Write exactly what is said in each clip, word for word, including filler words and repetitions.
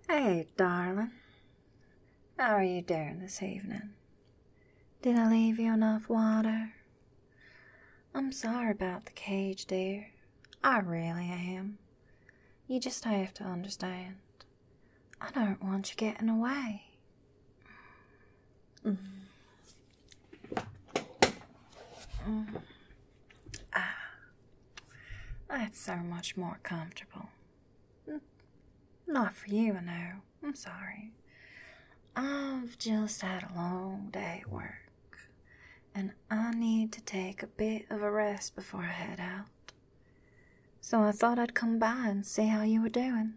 Hey, darling. How are you doing this evening? Did I leave you enough water? I'm sorry about the cage, dear. I really am. You just have to understand. I don't want you getting away. Mm. Mm. Ah, that's so much more comfortable. Not for you, I know. I'm sorry. I've just had a long day at work, and I need to take a bit of a rest before I head out. So I thought I'd come by and see how you were doing.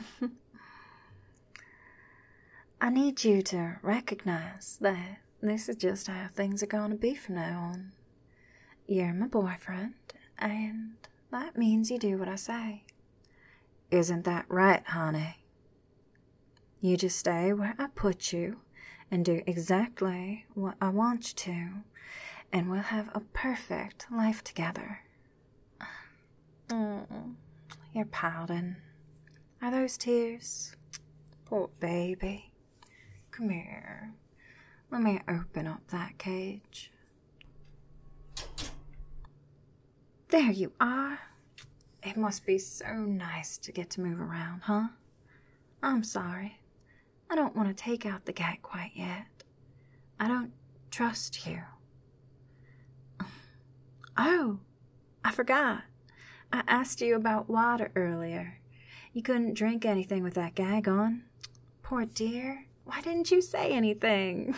I need you to recognize that this is just how things are going to be from now on. You're my boyfriend, and that means you do what I say. Isn't that right, honey? You just stay where I put you and do exactly what I want you to, and we'll have a perfect life together. Mm, you're pouting. Are those tears? Poor baby. Come here. Let me open up that cage. There you are. It must be so nice to get to move around, huh? I'm sorry. I don't want to take out the gate quite yet. I don't trust you. Oh, I forgot. I asked you about water earlier. You couldn't drink anything with that gag on. Poor dear. Why didn't you say anything?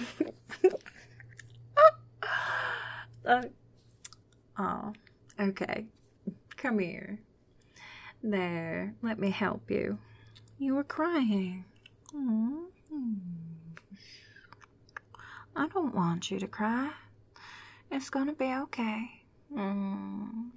uh, oh, okay. Come here. There, let me help you. You were crying. Mm-hmm. I don't want you to cry. It's gonna be okay. Mm.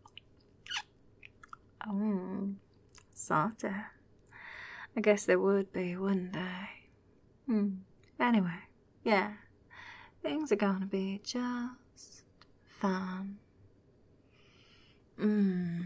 Mm. Salty. I guess there would be, wouldn't there? Hmm. Anyway, yeah. Things are gonna be just fine. Hmm.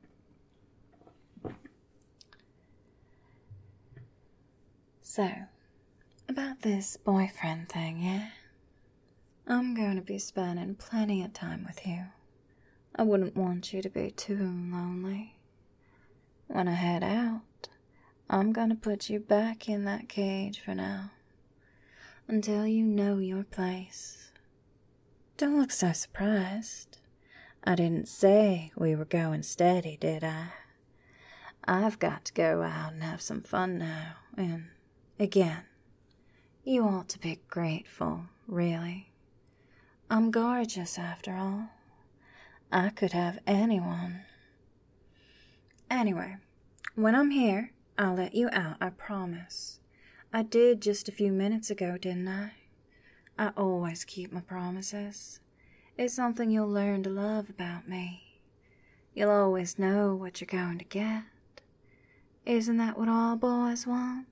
So, about this boyfriend thing, yeah? I'm going to be spending plenty of time with you. I wouldn't want you to be too lonely. When I head out, I'm going to put you back in that cage for now, until you know your place. Don't look so surprised. I didn't say we were going steady, did I? I've got to go out and have some fun now, and again, you ought to be grateful, really. I'm gorgeous, after all. I could have anyone. Anyway, when I'm here, I'll let you out, I promise. I did just a few minutes ago, didn't I? I always keep my promises. It's something you'll learn to love about me. You'll always know what you're going to get. Isn't that what all boys want?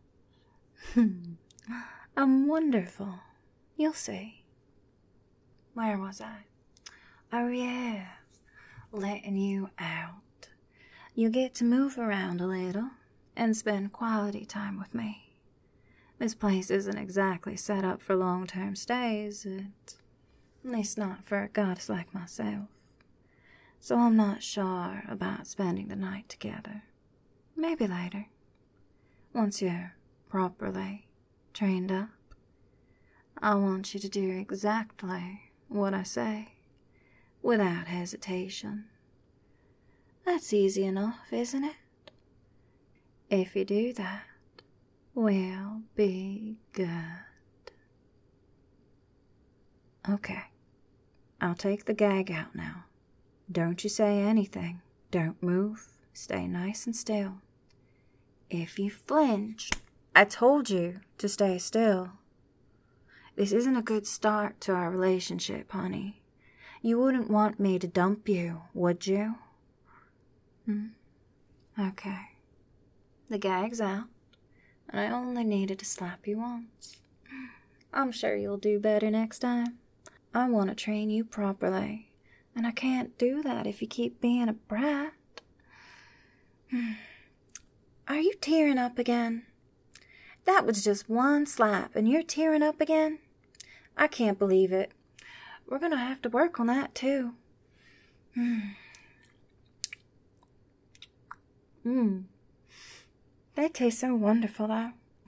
I'm wonderful. You'll see. Where was I? Oh yeah, letting you out. You get to move around a little and spend quality time with me. This place isn't exactly set up for long-term stays, at least not for a goddess like myself. So I'm not sure about spending the night together. Maybe later, once you're properly trained up. I want you to do exactly what I say, without hesitation. That's easy enough, isn't it? If you do that, we'll be good. Okay, I'll take the gag out now. Don't you say anything. Don't move. Stay nice and still. If you flinch, I told you to stay still. This isn't a good start to our relationship, honey. You wouldn't want me to dump you, would you? Hmm? Okay. The gag's out, and I only needed to slap you once. I'm sure you'll do better next time. I want to train you properly, and I can't do that if you keep being a brat. Are you tearing up again? That was just one slap, and you're tearing up again? I can't believe it. We're going to have to work on that, too. Mmm. Mmm. They taste so wonderful, though.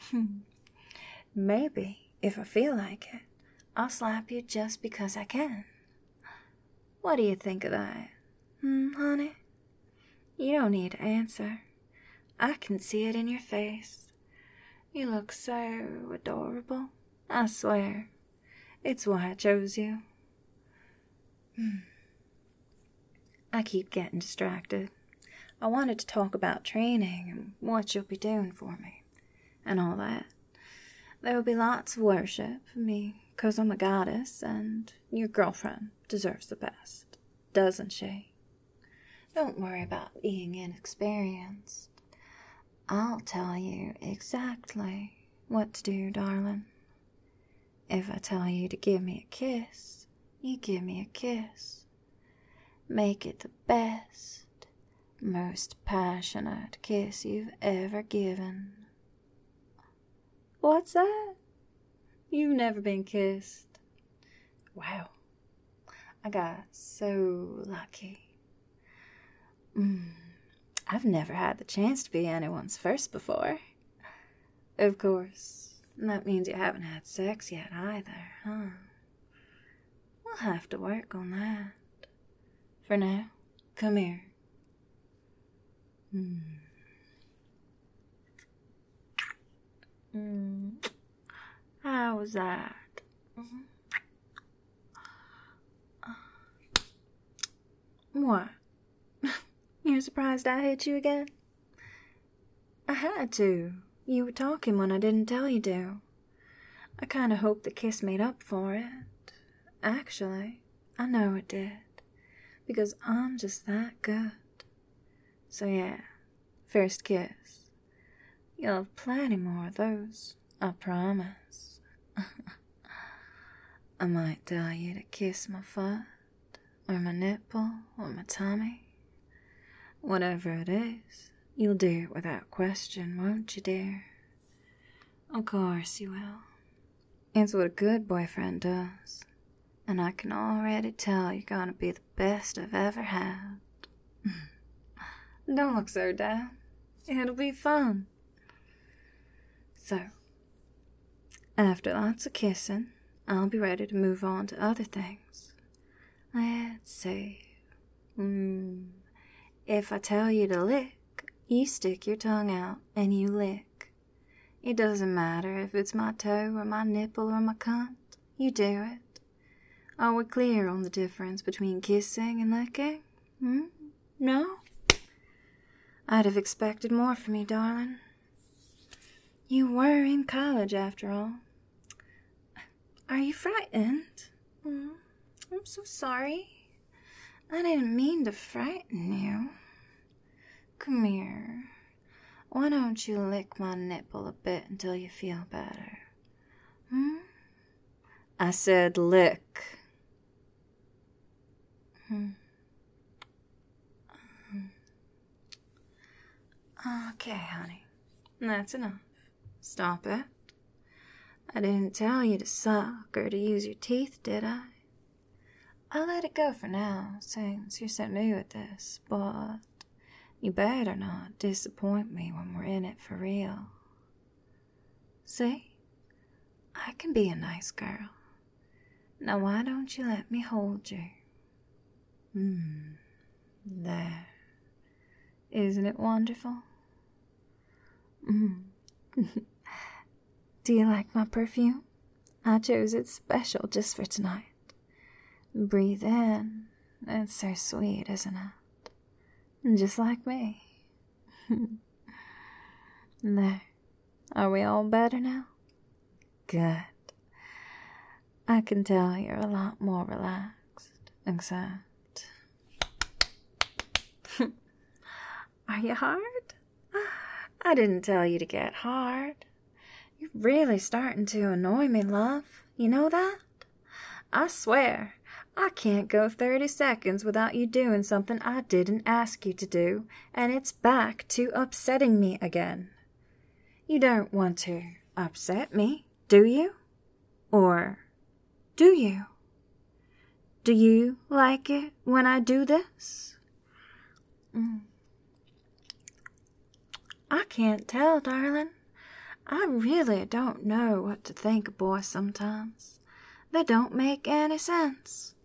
Maybe, if I feel like it, I'll slap you just because I can. What do you think of that? Hmm, honey? You don't need to answer. I can see it in your face. You look so adorable. I swear. It's why I chose you. Hmm. I keep getting distracted. I wanted to talk about training and what you'll be doing for me, and all that. There will be lots of worship for me, 'cause I'm a goddess, and your girlfriend deserves the best, doesn't she? Don't worry about being inexperienced. I'll tell you exactly what to do, darling. If I tell you to give me a kiss, you give me a kiss. Make it the best, most passionate kiss you've ever given. What's that? You've never been kissed? Wow. I got so lucky. Mm, I've never had the chance to be anyone's first before. Of course, that means you haven't had sex yet either, huh? We'll have to work on that. For now, come here. Mm. Mm. How was that? Mm-hmm. What? You're surprised I hit you again? I had to. You were talking when I didn't tell you to. I kind of hoped the kiss made up for it. Actually, I know it did. Because I'm just that good. So yeah, first kiss. You'll have plenty more of those, I promise. I might tell you to kiss my foot, or my nipple, or my tummy. Whatever it is, you'll do it without question, won't you, dear? Of course you will. It's what a good boyfriend does. And I can already tell you're gonna be the best I've ever had. Don't look so down. It'll be fun. So, after lots of kissing, I'll be ready to move on to other things. Let's see. Hmm. If I tell you to lick, you stick your tongue out and you lick. It doesn't matter if it's my toe or my nipple or my cunt. You do it. Are we clear on the difference between kissing and licking? Hmm? No? I'd have expected more from you, darling. You were in college, after all. Are you frightened? Mm, I'm so sorry. I didn't mean to frighten you. Come here. Why don't you lick my nipple a bit until you feel better? Hmm? I said lick. Hmm. Okay, honey. That's enough. Stop it. I didn't tell you to suck or to use your teeth, did I? I'll let it go for now, since you're so new at this, but you better not disappoint me when we're in it for real. See? I can be a nice girl. Now why don't you let me hold you? Hmm. There. Isn't it wonderful? Mm. Do you like my perfume? I chose it special just for tonight. Breathe in. It's so sweet, isn't it? Just like me. There. Are we all better now? Good. I can tell you're a lot more relaxed, except... Are you hard? I didn't tell you to get hard. You're really starting to annoy me, love. You know that? I swear, I can't go thirty seconds without you doing something I didn't ask you to do, and it's back to upsetting me again. You don't want to upset me, do you? Or do you? Do you like it when I do this? Mm. I can't tell, darling. I really don't know what to think of boys sometimes. They don't make any sense.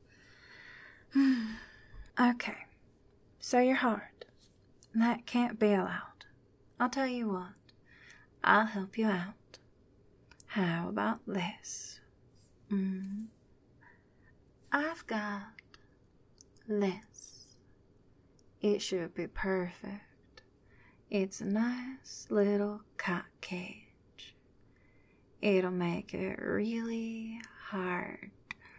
Okay, so you're hard. That can't be allowed. I'll tell you what. I'll help you out. How about this? Mm. I've got this. It should be perfect. It's a nice little cat cage. It'll make it really hard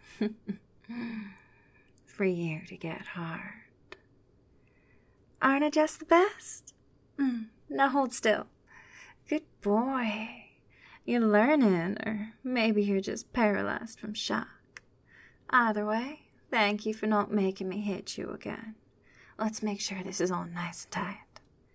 for you to get hard. Aren't I just the best? Mm. Now hold still. Good boy. You're learning, or maybe you're just paralyzed from shock. Either way, thank you for not making me hit you again. Let's make sure this is all nice and tight.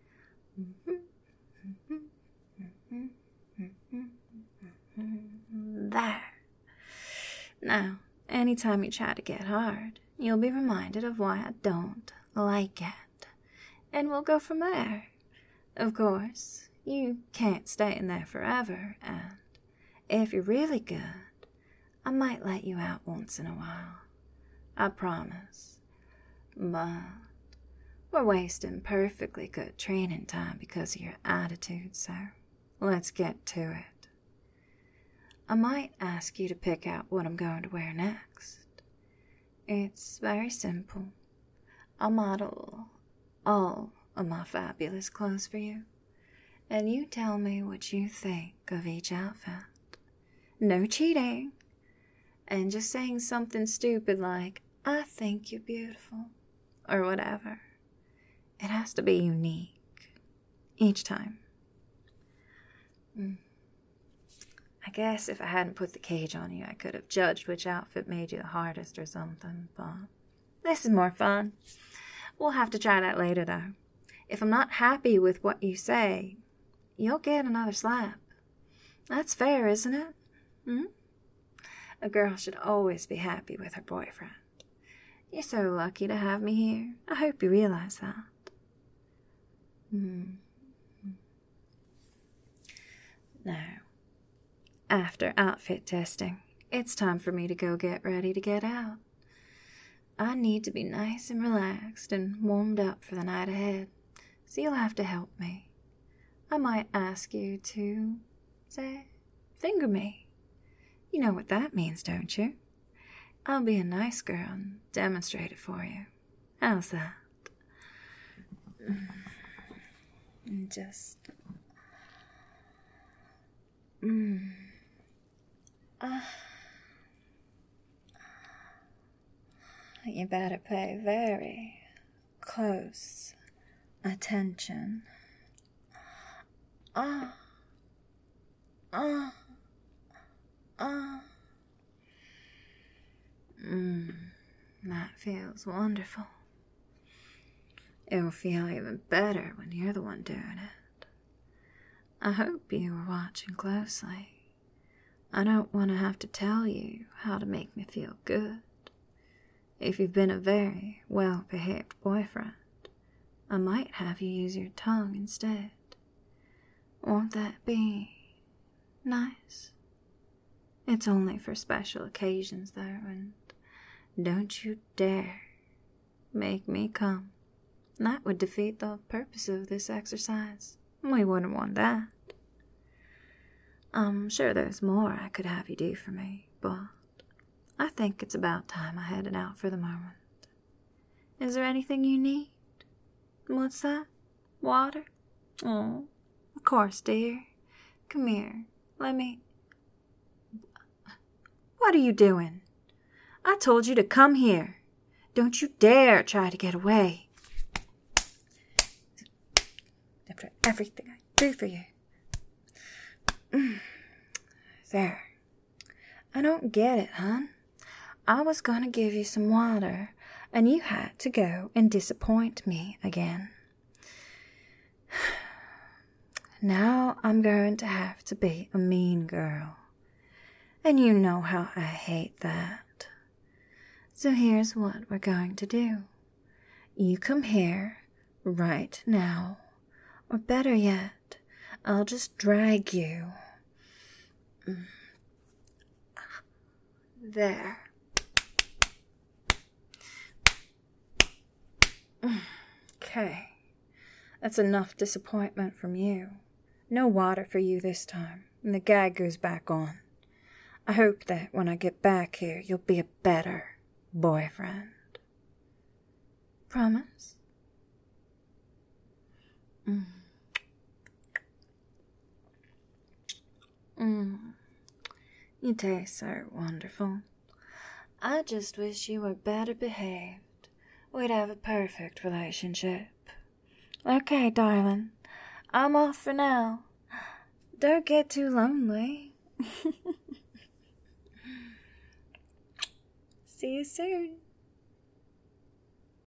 There. Now, anytime you try to get hard, you'll be reminded of why I don't like it. And we'll go from there. Of course, you can't stay in there forever, and if you're really good, I might let you out once in a while. I promise. But we're wasting perfectly good training time because of your attitude, so let's get to it. I might ask you to pick out what I'm going to wear next. It's very simple. I'll model all of my fabulous clothes for you, and you tell me what you think of each outfit. No cheating. And just saying something stupid like, I think you're beautiful, or whatever. It has to be unique. Each time. Mm. I guess if I hadn't put the cage on you, I could have judged which outfit made you the hardest or something, but this is more fun. We'll have to try that later, though. If I'm not happy with what you say, you'll get another slap. That's fair, isn't it? Hmm? A girl should always be happy with her boyfriend. You're so lucky to have me here. I hope you realize that. Hmm. Now, after outfit testing, it's time for me to go get ready to get out. I need to be nice and relaxed and warmed up for the night ahead, so you'll have to help me. I might ask you to, say, finger me. You know what that means, don't you? I'll be a nice girl and demonstrate it for you. How's that? Just... Mm. Uh, you better pay very close attention. Ah. Ah. Ah. Mmm. That feels wonderful. It'll feel even better when you're the one doing it. I hope you were watching closely. I don't want to have to tell you how to make me feel good. If you've been a very well-behaved boyfriend, I might have you use your tongue instead. Won't that be nice? It's only for special occasions, though, and don't you dare make me come. That would defeat the purpose of this exercise. We wouldn't want that. I'm sure there's more I could have you do for me, but I think it's about time I headed out for the moment. Is there anything you need? What's that? Water? Oh, of course, dear. Come here. Let me... What are you doing? I told you to come here. Don't you dare try to get away. After everything I do for you. There. I don't get it, hon. I was gonna give you some water, and you had to go and disappoint me again. Now I'm going to have to be a mean girl. And you know how I hate that. So here's what we're going to do. You come here right now. Or better yet, I'll just drag you. There. Okay. That's enough disappointment from you. No water for you this time, and the gag goes back on. I hope that when I get back here, you'll be a better boyfriend. Promise? Mm. Mm. You taste so wonderful. I just wish you were better behaved. We'd have a perfect relationship. Okay, darling. I'm off for now. Don't get too lonely. See you soon.